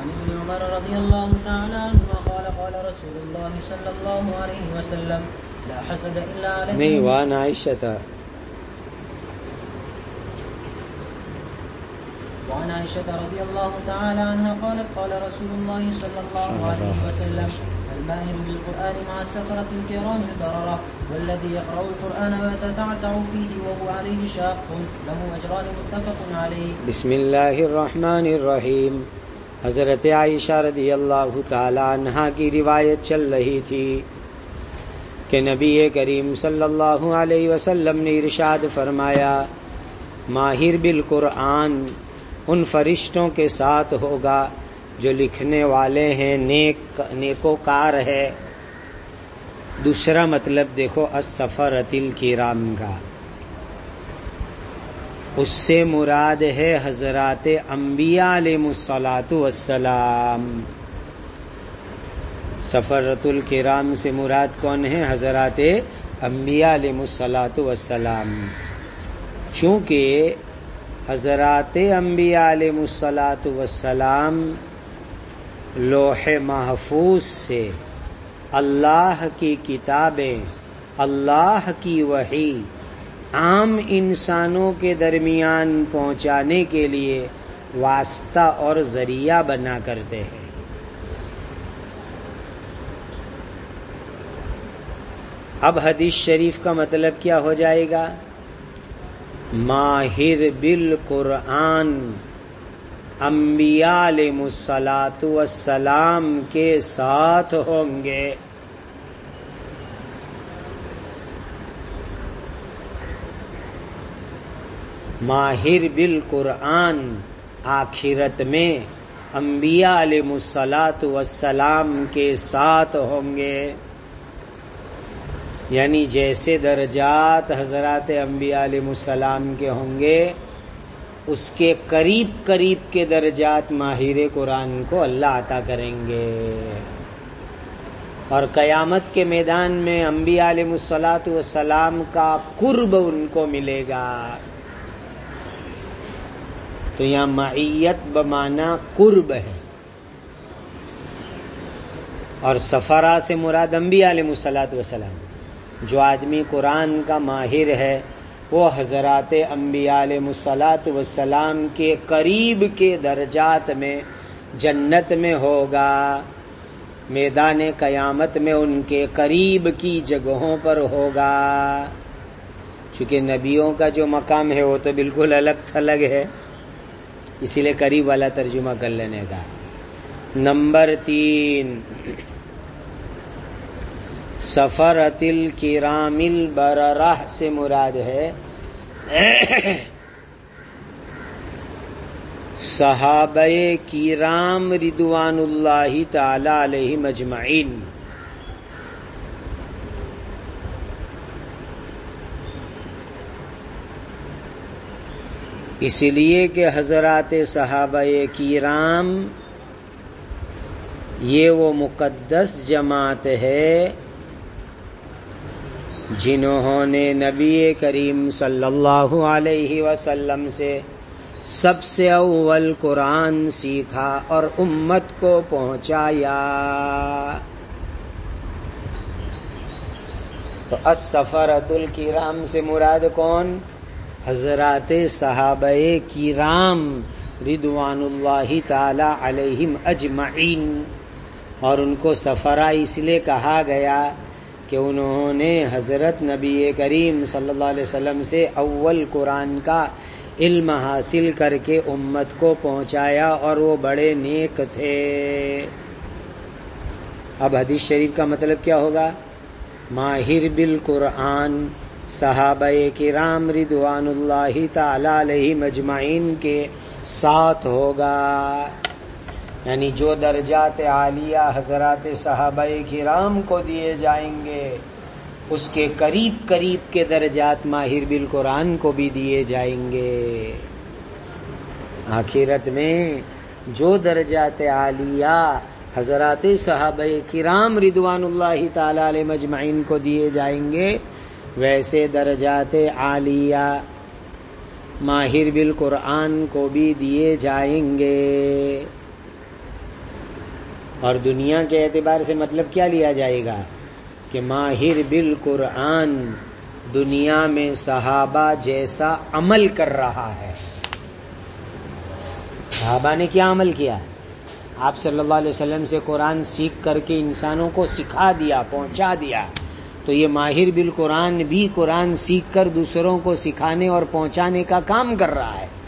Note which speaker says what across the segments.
Speaker 1: وعن ابن عمر رضي الله تعالى عنهما قال قال رسول الله صلى الله عليه وسلم لا حسد إلا على
Speaker 2: نہیں وعن عائشة
Speaker 1: وعن عائشة رضي الله تعالى عنها قالت قال رسول الله صلى الله عليه وسلم الماهر بالقرآن مع السفرة الكرام البررة والذي يقرأ القرآن ويتتعتع فيه وهو عليه شاق له أجران متفق عليه.
Speaker 2: بسم اللہ الرحمن الرحیم. حضرت عائشہ رضی اللہ تعالی عنہا کی روایت چل رہی تھی کہ نبی کریم صلی اللہ علیہ وسلم نے ارشاد فرمایا ماہر بالقرآن ان فرشتوں کے ساتھ ہوگا جو لکھنے والے ہیں، نیکوکار ہے. دوسرا مطلب دیکھو السفرۃ الکرام کا، اس سے مراد ہے حضرات انبیاء علیہم الصلاۃ والسلام. سفرۃ الکرام سے مراد کون ہے؟ حضرات انبیاء علیہم الصلاۃ والسلام. چونکہ حضرات انبیاء علیہم الصلاۃ والسلام لوح محفوظ سے اللہ کی کتابیں، اللہ کی وحی عام انسانوں کے درمیان پہنچانے کے لیے واسطہ اور ذریعہ بنا کرتے ہیں. اب حدیث شریف کا مطلب کیا ہو جائے گا؟ ماہر بالقرآن انبیاء علیہم الصلاۃ والسلام کے ساتھ ہوں گے. ماہر بالقرآن آخرت میں انبیاء علیہم الصلاۃ والسلام کے ساتھ ہوں گے. یعنی جیسے درجات حضرات انبیاء علیہم السلام کے ہوں گے، اس کے قریب قریب کے درجات ماہر قرآن کو اللہ عطا کریں گے. اور قیامت کے میدان میں انبیاء علیہم الصلاۃ والسلام کا قرب ان کو ملے گا. تو یہاں معیت بمعنی قرب ہے، اور سفرہ سے مراد انبیاء علیہم الصلاۃ والسلام. جو آدمی قرآن کا ماہر ہے وہ حضرات انبیاء علیہم الصلاۃ والسلام کے قریب کے درجات میں جنت میں ہوگا. میدان قیامت میں ان کے قریب کی جگہوں پر ہوگا. چونکہ نبیوں کا جو مقام ہے وہ تو بالکل الگ تھلگ ہے، اسی لیے قریب والا ترجمہ کر لینے کا. نمبر 3 سفرۃ الکرام البررہ سے مراد ہے صحابہ کرام رضوان اللہ تعالی علیہم اجمعین. اس لیے کہ حضرات صحابہ کرام یہ وہ مقدس جماعت ہے جنہوں نے نبی کریم صلی اللہ علیہ وسلم سے سب سے اول قرآن سیکھا اور امت کو پہنچایا. تو السفرۃ الکرام سے مراد کون؟ حضرات صحابہ کرام رضوان اللہ تعالی علیہم اجمعین. اور ان کو سفرہ اس لیے کہا گیا کہ انہوں نے حضرت نبی کریم صلی اللہ علیہ وسلم سے اول قرآن کا علم حاصل کر کے امت کو پہنچایا اور وہ بڑے نیک تھے. اب حدیث شریف کا مطلب کیا ہوگا؟ ماہر بالقرآن صحابہ کرام رضوان اللہ تعالی علیہم اجمعین کے ساتھ ہوگا. یعنی جو درجات عالیہ حضرات صحابہ کرام کو دیے جائیں گے اس کے قریب قریب کے درجات ماہر بالقرآن کو بھی دیے جائیں گے. آخرت میں جو درجات عالیہ حضرات صحابہ کرام رضوان اللہ تعالی علیہ مجمعین کو دیے جائیں گے ویسے درجات عالیہ ماہر بالقرآن کو بھی دیے جائیں گے. اور دنیا کے اعتبار سے مطلب کیا لیا جائے گا کہ ماہر بالقرآن دنیا میں صحابہ جیسا عمل کر رہا ہے. صحابہ نے کیا عمل کیا؟ آپ صلی اللہ علیہ وسلم سے قرآن سیکھ کر کے انسانوں کو سکھا دیا، پہنچا دیا. تو یہ ماہر بالقرآن بھی قرآن سیکھ کر دوسروں کو سکھانے اور پہنچانے کا کام کر رہا ہے.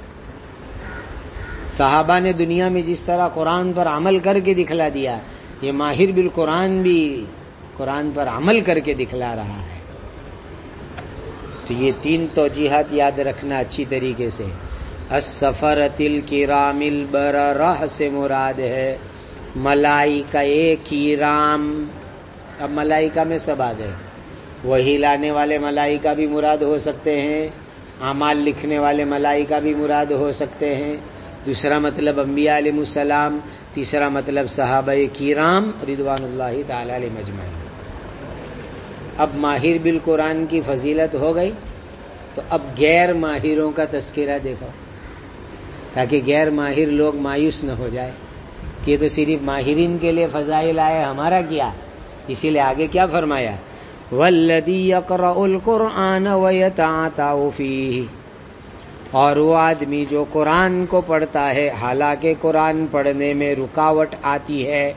Speaker 2: صحابہ نے دنیا میں جس طرح قرآن پر عمل کر کے دکھلا دیا، یہ ماہر بالقرآن بھی قرآن پر عمل کر کے دکھلا رہا ہے. تو یہ 3 توجیحات یاد رکھنا اچھی طریقے سے. السفرۃ الکرام البررہ سے مراد ہے ملائکہ کرام. اب ملائکہ میں سب آ گئے. وہی لانے والے ملائکہ بھی مراد ہو سکتے ہیں، اعمال لکھنے والے ملائکہ بھی مراد ہو سکتے ہیں. دوسرا مطلب انبیاء علیہ السلام، تیسرا مطلب صحابہ کرام رضوان اللہ تعالی علیہم اجمعین. اب ماہر بالقرآن کی فضیلت ہو گئی، تو اب غیر ماہروں کا تذکرہ دیکھو، تاکہ غیر ماہر لوگ مایوس نہ ہو جائے کہ یہ تو صرف ماہرین کے لیے فضائل آئے، ہمارا کیا؟ اسی لیے آگے کیا فرمایا؟ والذی یقرأ القرآن ویتعتع فیہ، اور وہ آدمی جو قرآن کو پڑھتا ہے حالانکہ قرآن پڑھنے میں رکاوٹ آتی ہے.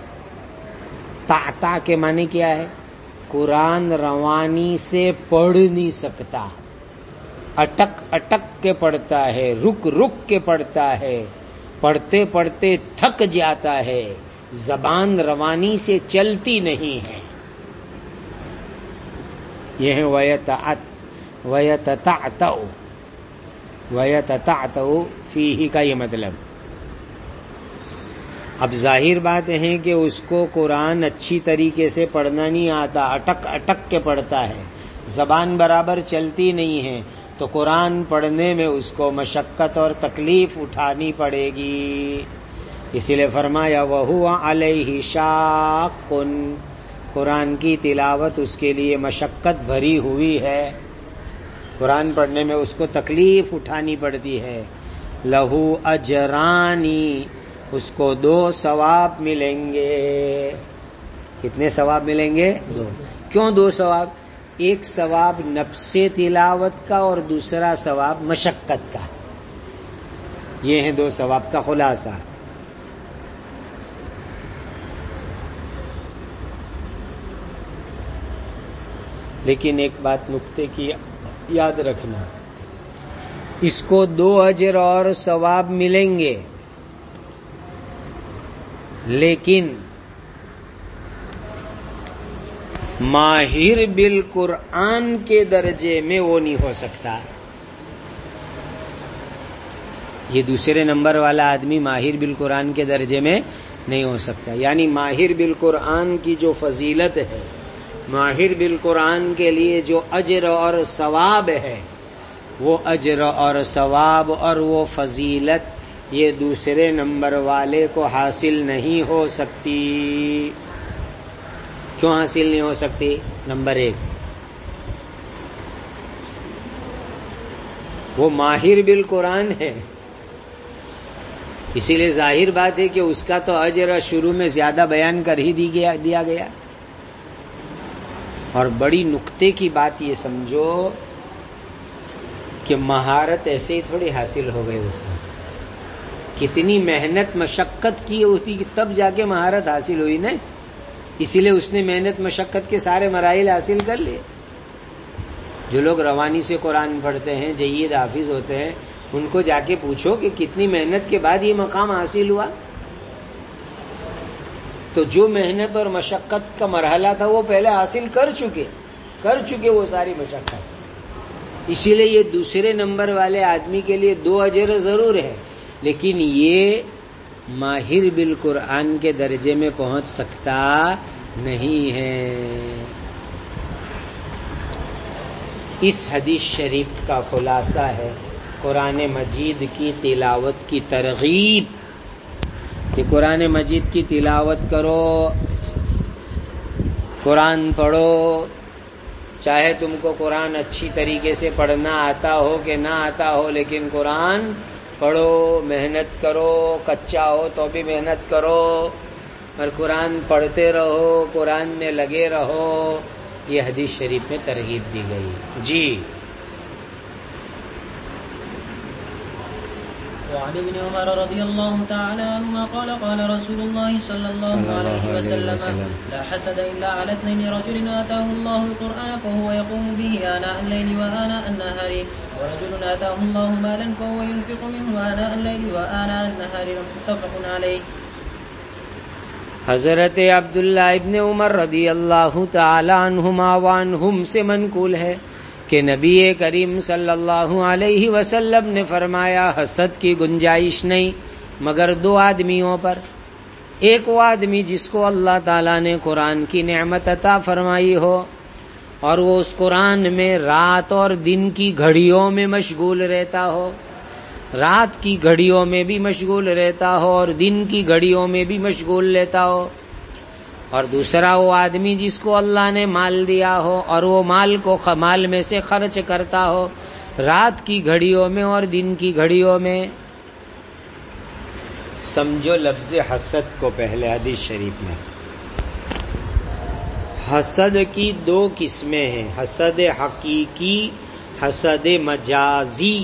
Speaker 2: تعتع کے معنی کیا ہے؟ قرآن روانی سے پڑھ نہیں سکتا، اٹک اٹک کے پڑھتا ہے، رک رک کے پڑھتا ہے، پڑھتے پڑھتے تھک جاتا ہے، زبان روانی سے چلتی نہیں ہے. یہ ہے وَيَتَتَعْتَعُ فِيهِ کا یہ مطلب. اب ظاہر بات ہے کہ اس کو قرآن اچھی طریقے سے پڑھنا نہیں آتا، اٹک اٹک کے پڑھتا ہے، زبان برابر چلتی نہیں ہے، تو قرآن پڑھنے میں اس کو مشقت اور تکلیف اٹھانی پڑے گی. اسی لیے فرمایا وَهُوَ عَلَيْهِ شَاقٌ، قرآن کی تلاوت اس کے لیے مشقت بھری ہوئی ہے، قرآن پڑھنے میں اس کو تکلیف اٹھانی پڑتی ہے. لَهُ أَجْرَانِ، اس کو 2 ثواب ملیں گے. کتنے ثواب ملیں گے؟ 2. کیوں 2 ثواب؟ ایک ثواب نفس تلاوت کا اور دوسرا ثواب مشقت کا. یہ ہیں 2 ثواب کا خلاصہ. لیکن ایک بات نکتے کی یاد رکھنا، اس کو 2 اجر اور ثواب ملیں گے، لیکن ماہر بالقرآن کے درجے میں وہ نہیں ہو سکتا. یہ دوسرے نمبر والا آدمی ماہر بالقرآن کے درجے میں نہیں ہو سکتا. یعنی ماہر بالقرآن کی جو فضیلت ہے، ماہر بالقرآن کے لیے جو اجر اور ثواب ہے، وہ اجر اور ثواب اور وہ فضیلت یہ دوسرے نمبر والے کو حاصل نہیں ہو سکتی. کیوں حاصل نہیں ہو سکتی؟ نمبر 1، وہ ماہر بالقرآن ہے، اسی لیے ظاہر بات ہے کہ اس کا تو اجر شروع میں زیادہ بیان کر ہی دیا گیا. اور بڑی نکتے کی بات یہ سمجھو کہ مہارت ایسے ہی تھوڑی حاصل ہو گئی. اس کو کتنی محنت مشقت کی ہوتی کہ تب جا کے مہارت حاصل ہوئی نا. اسی لیے اس نے محنت مشقت کے سارے مراحل حاصل کر لیے. جو لوگ روانی سے قرآن پڑھتے ہیں، جید حافظ ہوتے ہیں، ان کو جا کے پوچھو کہ کتنی محنت کے بعد یہ مقام حاصل ہوا. تو جو محنت اور مشقت کا مرحلہ تھا وہ پہلے حاصل کر چکے وہ ساری مشقت. اسی لیے یہ دوسرے نمبر والے آدمی کے لیے 2 اجر ضرور ہے، لیکن یہ ماہر بالقرآن کے درجے میں پہنچ سکتا نہیں ہے. اس حدیث شریف کا خلاصہ ہے قرآن مجید کی تلاوت کی ترغیب کہ قرآن مجید کی تلاوت کرو، قرآن پڑھو، چاہے تم کو قرآن اچھی طریقے سے پڑھنا آتا ہو کہ نہ آتا ہو، لیکن قرآن پڑھو، محنت کرو، کچا ہو تو بھی محنت کرو. اور قرآن پڑھتے رہو، قرآن میں لگے رہو، یہ حدیث شریف میں ترغیب دی گئی. جی
Speaker 1: وعن ابن عمر رضي الله تعالى عنهما قال قال رسول الله صلى الله عليه وسلم لا حسد إلا على اثنين رجل آتاه الله القرآن فهو يقوم به آناء الليل وآناء النهار ورجل آتاه الله مالا فهو ينفق منه آناء الليل وآناء النهار متفق عليه.
Speaker 2: حضرت عبداللہ ابن عمر رضی اللہ تعالی عنہما وعنہم سے منقول ہے کہ نبی کریم صلی اللہ علیہ وسلم نے فرمایا حسد کی گنجائش نہیں مگر دو آدمیوں پر. ایک وہ آدمی جس کو اللہ تعالیٰ نے قرآن کی نعمت عطا فرمائی ہو اور وہ اس قرآن میں رات اور دن کی گھڑیوں میں مشغول رہتا ہو، رات کی گھڑیوں میں بھی مشغول رہتا ہو اور دن کی گھڑیوں میں بھی مشغول رہتا ہو. اور دوسرا وہ آدمی جس کو اللہ نے مال دیا ہو اور وہ مال کو مال میں سے خرچ کرتا ہو رات کی گھڑیوں میں اور دن کی گھڑیوں میں. سمجھو لفظ حسد کو پہلے حدیث شریف میں. حسد کی دو قسمیں ہیں، حسد حقیقی، حسد مجازی.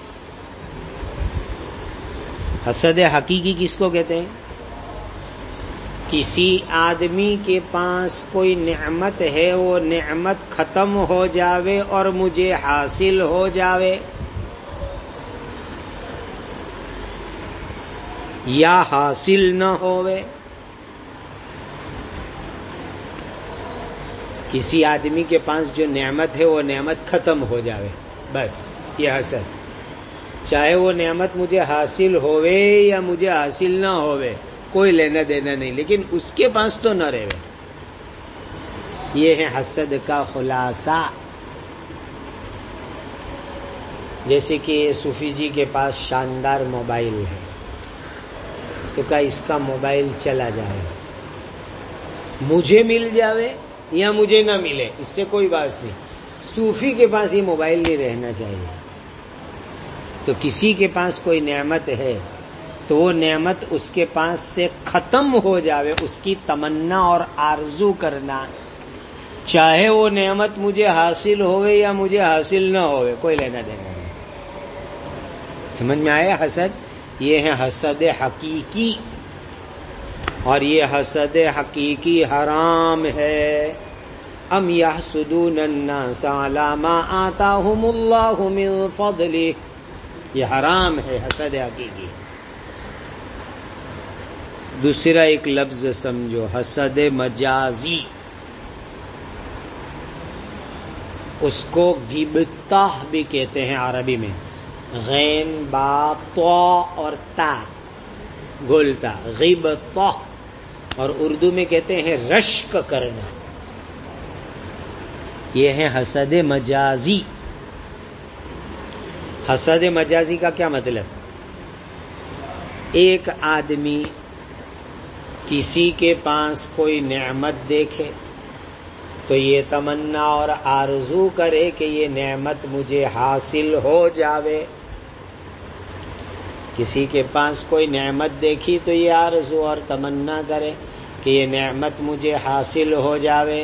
Speaker 2: حسد حقیقی کس کو کہتے ہیں؟ کسی آدمی کے پاس کوئی نعمت ہے، وہ نعمت ختم ہو جاوے اور مجھے حاصل ہو جاوے، یا حاصل نہ ہوئے. کسی آدمی کے پاس جو نعمت ہے وہ نعمت ختم ہو جاوے، بس یہ حسد. چاہے وہ نعمت مجھے حاصل ہوئے یا مجھے حاصل نہ ہوئے، کوئی لینا دینا نہیں، لیکن اس کے پاس تو نہ رہے. یہ ہے حسد کا خلاصہ. جیسے کہ صوفی جی کے پاس شاندار موبائل ہے تو کیا اس کا موبائل چلا جائے، مجھے مل جاوے یا مجھے نہ ملے، اس سے کوئی بات نہیں. صوفی کے پاس یہ موبائل نہیں رہنا چاہیے. تو کسی کے پاس کوئی نعمت ہے تو وہ نعمت اس کے پاس سے ختم ہو جاوے، اس کی تمنا اور آرزو کرنا، چاہے وہ نعمت مجھے حاصل ہوئے یا مجھے حاصل نہ ہوئے، کوئی لینا دینا نہیں. سمجھ میں آیا حسد؟ یہ ہے حسد حقیقی، اور یہ حسد حقیقی حرام ہے. ام یحسدون الناس علی ما آتاہم اللہ من فضلہ، یہ حرام ہے حسد حقیقی. دوسرا ایک لفظ سمجھو، حسد مجازی. اس کو غبطہ بھی کہتے ہیں عربی میں، غین با تو اور تا گولتا، غبطہ. اور اردو میں کہتے ہیں رشک کرنا. یہ ہے حسد مجازی. حسد مجازی کا کیا مطلب؟ ایک آدمی کسی کے پاس کوئی نعمت دیکھے تو یہ تمنا اور آرزو کرے کہ یہ نعمت مجھے حاصل ہو جاوے. کسی کے پاس کوئی نعمت دیکھی تو یہ آرزو اور تمنا کرے کہ یہ نعمت مجھے حاصل ہو جاوے،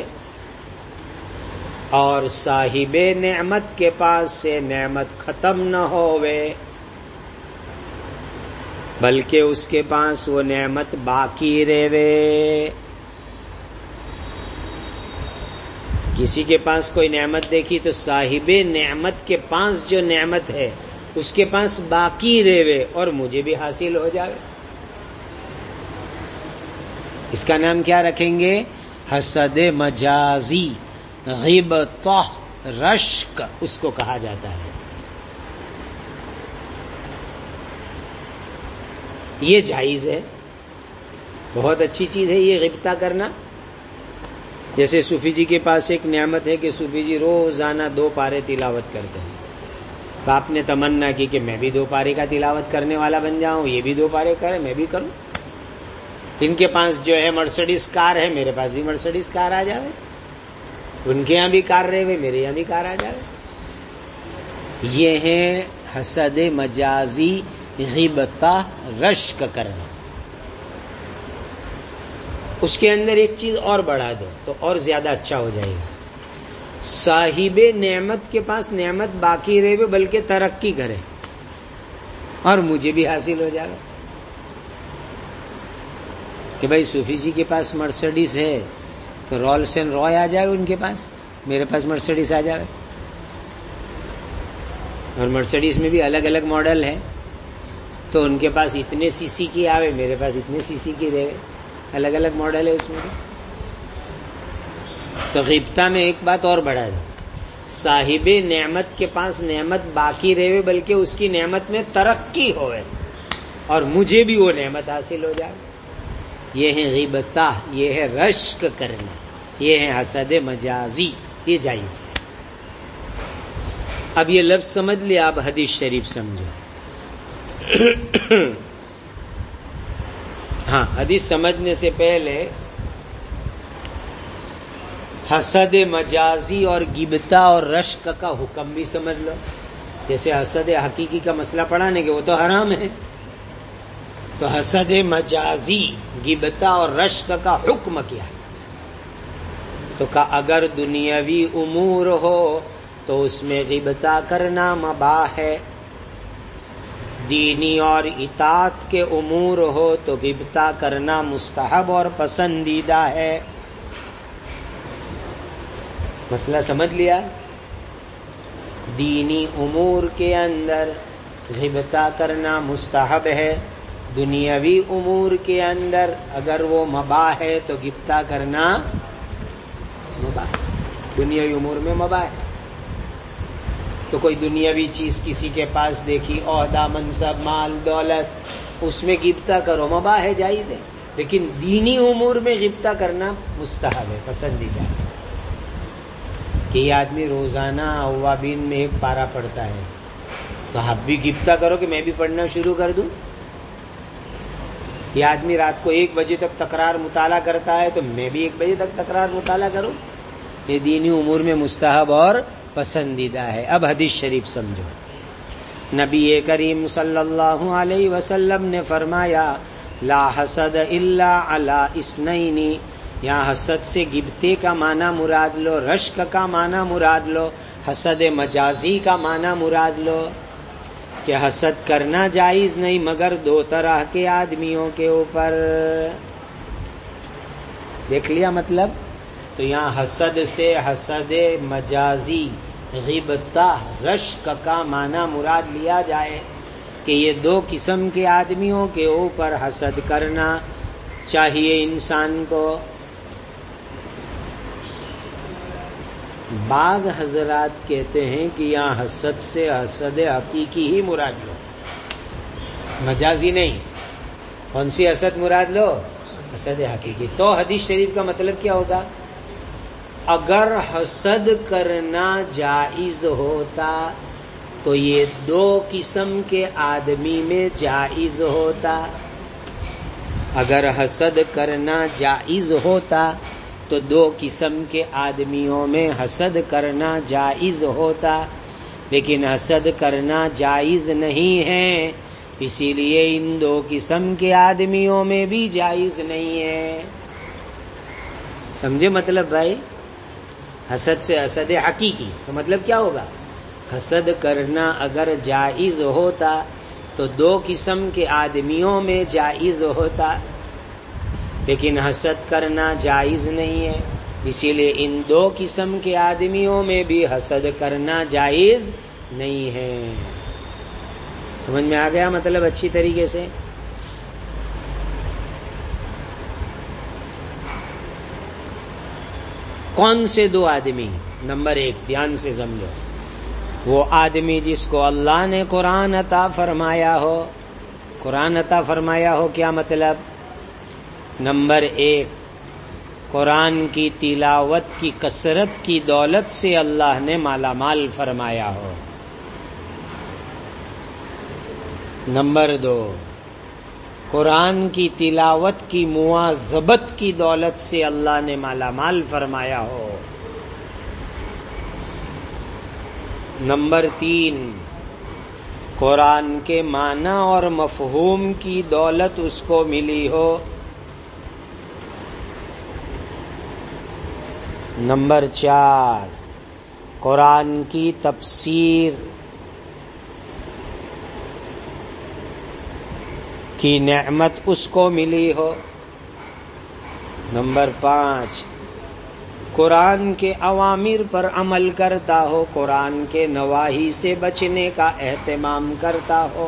Speaker 2: اور صاحب نعمت کے پاس سے نعمت ختم نہ ہوئے بلکہ اس کے پاس وہ نعمت باقی رہے. کسی کے پاس کوئی نعمت دیکھی تو صاحب نعمت کے پاس جو نعمت ہے اس کے پاس باقی رہے اور مجھے بھی حاصل ہو جائے. اس کا نام کیا رکھیں گے؟ حسد مجازی، غیبتہ، رشک اس کو کہا جاتا ہے. یہ جائز ہے، بہت اچھی چیز ہے یہ غیبتہ کرنا. جیسے صوفی جی کے پاس ایک نعمت ہے کہ صوفی جی روزانہ 2 پارے تلاوت کرتے ہیں، تو آپ نے تمنا کی کہ میں بھی 2 پارے کا تلاوت کرنے والا بن جاؤں، یہ بھی 2 پارے کرے میں بھی کروں. ان کے پاس جو ہے مرسڈیز کار ہے، میرے پاس بھی مرسڈیز کار آ جائے. ان کے یہاں بھی کار رہے ہوئے، میرے یہاں بھی کار آ جائے. یہ ہے حسد مجازی، غیبتہ، رشک کرنا. اس کے اندر ایک چیز اور بڑھا دو تو اور زیادہ اچھا ہو جائے گا. صاحب نعمت کے پاس نعمت باقی رہے بلکہ ترقی کرے اور مجھے بھی حاصل ہو جائے کہ بھائی صوفی جی کے پاس مرسڈیز ہے تو رولس اینڈ رائے آ جائے ان کے پاس، میرے پاس مرسڈیز آ جائے. اور مرسڈیز میں بھی الگ الگ ماڈل ہے تو ان کے پاس اتنے سی سی کی آوے، میرے پاس اتنے سی سی کی رہے، الگ الگ ماڈل ہے اس میں. تو غیبتہ میں ایک بات اور بڑھا دو، صاحب نعمت کے پاس نعمت باقی رہے بلکہ اس کی نعمت میں ترقی ہوئے اور مجھے بھی وہ نعمت حاصل ہو جائے. یہ ہے غیبتہ، یہ ہے رشک کرنا، یہ ہے حسد مجازی، یہ جائز ہے. اب یہ لفظ سمجھ لیا، اب حدیث شریف سمجھو. ہاں، حدیث سمجھنے سے پہلے حسد مجازی اور غیبتہ اور رشک کا حکم بھی سمجھ لو. جیسے حسد حقیقی کا مسئلہ پڑھانے کے وہ تو حرام ہے، تو حسد مجازی، غیبتہ اور رشک کا حکم کیا ہے؟ تو کہ اگر دنیاوی امور ہو تو اس میں غیبتہ کرنا مباح ہے، دینی اور اطاعت کے امور ہو تو غیبتہ کرنا مستحب اور پسندیدہ ہے. مسئلہ سمجھ لیا؟ دینی امور کے اندر غیبتہ کرنا مستحب ہے، دنیاوی امور کے اندر اگر وہ مباح ہے تو غیبتہ کرنا مباح. دنیاوی امور میں مباح ہے تو کوئی دنیاوی چیز کسی کے پاس دیکھی، عہدہ، منصب، مال، دولت، اس میں غیبتہ کرو، مباح ہے، جائز ہے. لیکن دینی امور میں غیبتہ کرنا مستحب ہے، پسندیدہ ہے. کہ یہ آدمی روزانہ اوابین میں ایک پارہ پڑھتا ہے تو آپ بھی غیبتہ کرو کہ میں بھی پڑھنا شروع کر دوں. یہ آدمی رات کو 1 بجے تک تکرار مطالعہ کرتا ہے تو میں بھی 1 بجے تک تکرار مطالعہ کروں. یہ دینی امور میں مستحب اور پسندیدہ ہے. اب حدیث شریف سمجھو. نبی کریم صلی اللہ علیہ وسلم نے فرمایا، لا حسد الا علی اثنین. یہاں حسد سے غیبتے کا معنی مراد لو، رشک کا معنی مراد لو، حسد مجازی کا معنی مراد لو کہ حسد کرنا جائز نہیں مگر 2 طرح کے آدمیوں کے اوپر. دیکھ لیا مطلب؟ تو یہاں حسد سے حسد مجازی، غیبتہ، رشک کا معنی مراد لیا جائے کہ یہ 2 قسم کے آدمیوں کے اوپر حسد کرنا چاہیے انسان کو. بعض حضرات کہتے ہیں کہ یہاں حسد سے حسد حقیقی ہی مراد لو، مجازی نہیں. کون سی حسد مراد لو؟ حسد حقیقی. تو حدیث شریف کا مطلب کیا ہوگا؟ اگر حسد کرنا جائز ہوتا تو یہ 2 قسم کے آدمی میں جائز ہوتا. اگر حسد کرنا جائز ہوتا تو 2 قسم کے آدمیوں میں حسد کرنا جائز ہوتا، لیکن حسد کرنا جائز نہیں ہے، اسی لیے ان 2 قسم کے آدمیوں میں بھی جائز نہیں ہے. سمجھے مطلب بھائی؟ حسد سے حسد حقیقی تو مطلب کیا ہوگا؟ حسد کرنا اگر جائز ہوتا تو 2 قسم کے آدمیوں میں جائز ہوتا، لیکن حسد کرنا جائز نہیں ہے، اسی لیے ان 2 قسم کے آدمیوں میں بھی حسد کرنا جائز نہیں ہے. سمجھ میں آ گیا مطلب اچھی طریقے سے؟ کون سے 2 آدمی؟ نمبر 1 دھیان سے سمجھو، وہ آدمی جس کو اللہ نے قرآن عطا فرمایا ہو. قرآن عطا فرمایا ہو کیا مطلب؟ نمبر 1 قرآن کی تلاوت کی کثرت کی دولت سے اللہ نے مالا مال فرمایا ہو. نمبر 2 قرآن کی تلاوت کی مواظبت کی دولت سے اللہ نے مالا مال فرمایا ہو. نمبر 3 قرآن کے معنی اور مفہوم کی دولت اس کو ملی ہو. نمبر 4، قرآن کی تفسیر کی نعمت اس کو ملی ہو۔ نمبر 5، قرآن کے اوامر پر عمل کرتا ہو، قرآن کے نواہی سے بچنے کا اہتمام کرتا ہو۔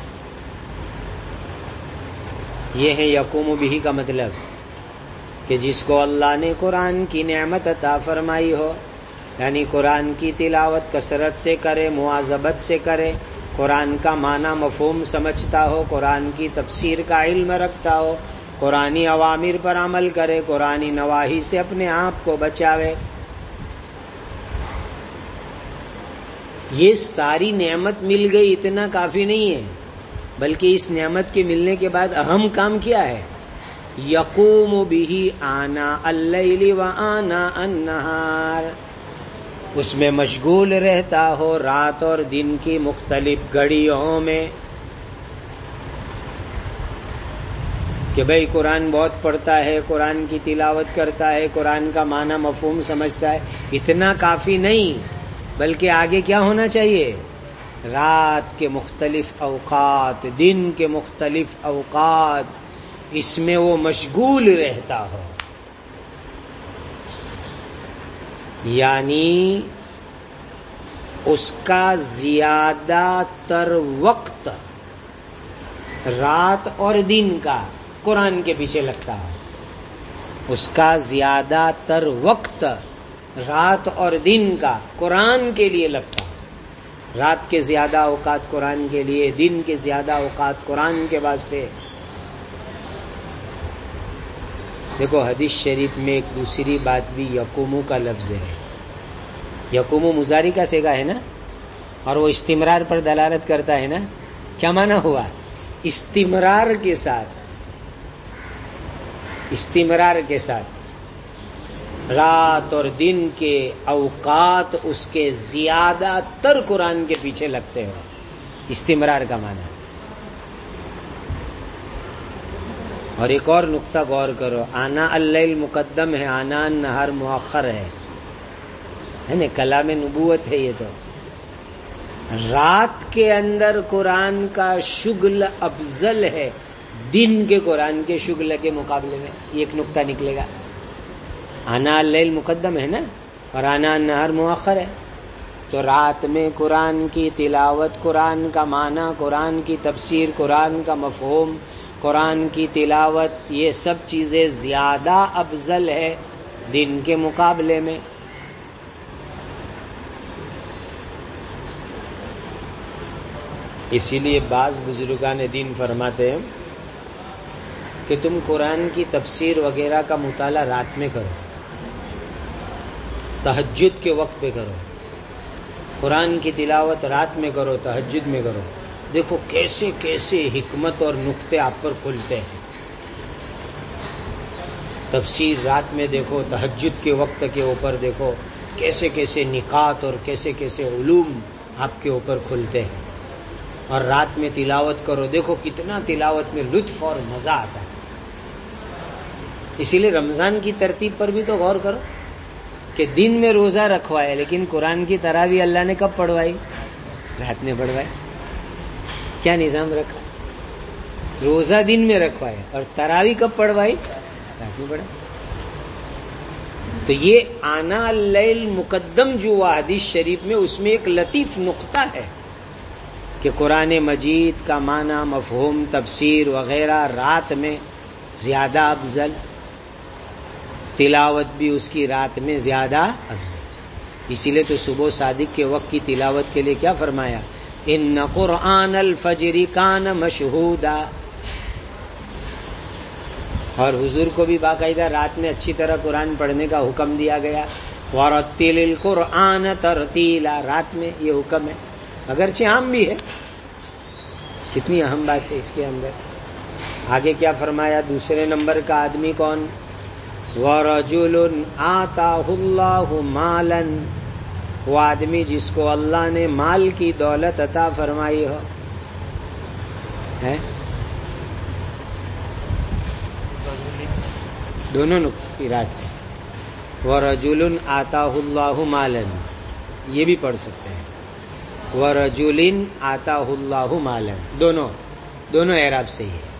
Speaker 2: یہ ہے یقوم بہ کا مطلب، کہ جس کو اللہ نے قرآن کی نعمت عطا فرمائی ہو، یعنی قرآن کی تلاوت کثرت سے کرے، مواظبت سے کرے، قرآن کا معنی مفہوم سمجھتا ہو، قرآن کی تفسیر کا علم رکھتا ہو، قرآنی اوامر پر عمل کرے، قرآنی نواہی سے اپنے آپ کو بچاوے۔ یہ ساری نعمت مل گئی، اتنا کافی نہیں ہے، بلکہ اس نعمت کے ملنے کے بعد اہم کام کیا ہے؟ یقوم بہ آناء اللیل و آناء النہار، اس میں مشغول رہتا ہو رات اور دن کی مختلف گھڑیوں میں، کہ بھئی قرآن بہت پڑھتا ہے، قرآن کی تلاوت کرتا ہے، قرآن کا معنی مفہوم سمجھتا ہے، اتنا کافی نہیں، بلکہ آگے کیا ہونا چاہیے؟ رات کے مختلف اوقات، دن کے مختلف اوقات، اس میں وہ مشغول رہتا ہو، یعنی اس کا زیادہ تر وقت رات اور دن کا قرآن کے پیچھے لگتا ہو، اس کا زیادہ تر وقت رات اور دن کا قرآن کے لیے لگتا ہو، رات کے زیادہ اوقات قرآن کے لیے، دن کے زیادہ اوقات قرآن کے واسطے۔ دیکھو حدیث شریف میں ایک دوسری بات بھی یقومو کا لفظ ہے، یقومو مضارع کا صیغہ ہے نا، اور وہ استمرار پر دلالت کرتا ہے نا۔ کیا معنی ہوا؟ استمرار کے ساتھ، استمرار کے ساتھ رات اور دن کے اوقات اس کے زیادہ تر قرآن کے پیچھے لگتے ہو، استمرار کا معنی۔ اور ایک اور نقطہ غور کرو، آناء اللیل مقدم ہے، آناء النہار مؤخر ہے نا، کلام نبوت ہے یہ تو۔ رات کے اندر قرآن کا شغل افضل ہے دن کے قرآن کے شغل کے مقابلے میں، یہ ایک نقطہ نکلے گا۔ آناء اللیل مقدم ہے نا، اور آناء النہار مؤخر ہے، تو رات میں قرآن کی تلاوت، قرآن کا معنی، قرآن کی تفسیر، قرآن کا مفہوم، قرآن کی تلاوت، یہ سب چیزیں زیادہ افضل ہے دن کے مقابلے میں۔ اسی لیے بعض بزرگان دین فرماتے ہیں کہ تم قرآن کی تفسیر وغیرہ کا مطالعہ رات میں کرو، تہجد کے وقت پہ کرو، قرآن کی تلاوت رات میں کرو، تہجد میں کرو، دیکھو کیسے کیسے حکمت اور نقطے آپ پر کھلتے ہیں۔ تفسیر رات میں دیکھو، تہجد کے وقت کے اوپر دیکھو کیسے کیسے نکات اور کیسے کیسے علوم آپ کے اوپر کھلتے ہیں، اور رات میں تلاوت کرو، دیکھو کتنا تلاوت میں لطف اور مزہ آتا ہے۔ اسی لیے رمضان کی ترتیب پر بھی تو غور کرو کہ دن میں روزہ رکھوائے، لیکن قرآن کی تراویح اللہ نے کب پڑھوائی؟ رات میں پڑھوائی۔ کیا نظام رکھا؟ روزہ دن میں رکھوائے اور تراویح کب پڑھوائی؟ رات میں پڑھا۔ تو یہ آناء اللیل مقدم جو ہوا حدیث شریف میں، اس میں ایک لطیف نقطہ ہے کہ قرآن مجید کا معنی، مفہوم، تفسیر وغیرہ رات میں زیادہ افضل، تلاوت بھی اس کی رات میں زیادہ افضل۔ اسی لیے تو صبح صادق کے وقت کی تلاوت کے لیے کیا فرمایا؟ ان قرآن الفجر کان مشہودا، اور حضور کو بھی باقاعدہ رات میں اچھی طرح قرآن پڑھنے کا حکم دیا گیا۔ ورتل القرآن ترتیلا، رات میں یہ حکم ہے، اگرچہ عام بھی ہے، کتنی اہم بات ہے اس کے اندر۔ آگے کیا فرمایا؟ دوسرے نمبر کا آدمی کون؟ وَرَجُلٌ آتَاهُ اللَّهُ مَالًا، وہ آدمی جس کو اللہ نے مال کی دولت عطا فرمائی ہو، ہے دونوں نقطات وَرَجُلٌ آتَاهُ اللَّهُ مَالًا، یہ بھی پڑھ سکتے ہیں، وَرَجُلٍ آتَاهُ اللَّهُ مَالًا، دونوں اعراب صحیح ہے۔